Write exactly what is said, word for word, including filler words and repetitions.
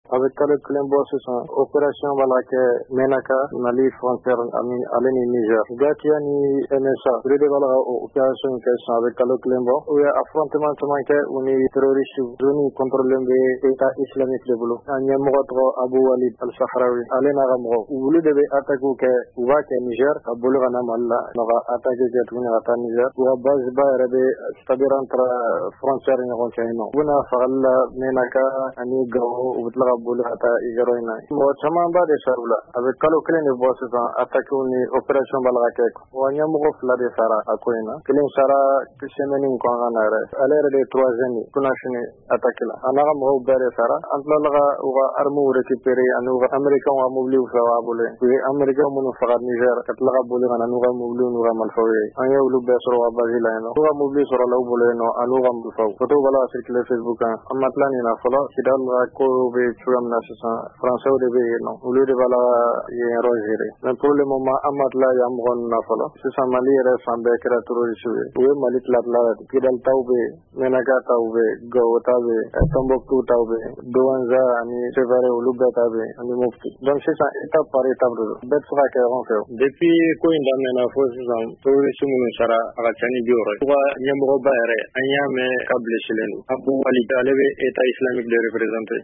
avec kalo kelen bɔ sisan opération b'a la kɛ Menaka Mali frontière ani ale ni Niger Gatia ni M S A olu de b'a la opération kɛ sisan avec kalo kelen bɔ u ye affrontement caman kɛ u ni terroriste zone contrôlée bɛ état islamique de bolo an ɲɛmɔgɔ tɔgɔ Abu Walid al-Sahrawi ale n'a ka mɔgɔ olu de bɛ attaque kɛ u b'a kɛ Niger ka bolo ka na Mali la ka attaque kɛ tuguni ka taa Niger u ka base ba yɛrɛ bɛ c'est-à-dire entre frontière ɲɔgɔn cɛ yen nɔ u bɛna fagali la Menaka ani Gao u bɛ tila ka boli ka taa Igaro in na mɔgɔ caman b'a de sara u la a bɛ kalo kelen de bɔ sisan attaque ni opération b'a la ka kɛ wa ɲɛmɔgɔ fila de sara a ko in na kelen sara semaine in kɔnɔna na yɛrɛ ale yɛrɛ de ye troisième ye kunasini attaque la a n'a ka mɔgɔw bɛɛ de sara an tilala ka u ka armes récupérer ani u ka américains ka mobiliw fɛ b'a bolo u ye américains minnu faga Niger ka tila ka boli ka na n'u ka mobiliw n'u ka marifaw ye an ye olu bɛɛ sɔrɔ ka base la yen nɔ n'u ka mobili sɔrɔla u bolo yen nɔ ani u ka marifaw photo b'a la ka circuler Facebook kan an ma tila nin na fɔlɔ Kidal ka ko bɛ cogoya min na sisan français de bɛ yen nɔ olu de b'a la yen yɔrɔ gérer mais pour le moment an ma tila yan mɔgɔ ninnu na fɔlɔ sisan Mali yɛrɛ fan bɛɛ kɛra terroriste ye u ye Mali tila tila Kidal taw bɛ yen Menaka taw bɛ yen Gao taw bɛ yen Tombouctou taw bɛ yen Douentza ani Sévaré olu bɛɛ taw bɛ yen ani Mopti donc sisan étape par étape de don bɛɛ tɛ se ka kɛ ɲɔgɔn fɛ depuis ko in daminɛna fo sisan terroriste minnu sara a ka ca ni bi wɔɔrɔ ye u ka ɲɛmɔgɔba yɛrɛ an y'a mɛn ka blessilen don Abu Walid ale bɛ état islamique de représenter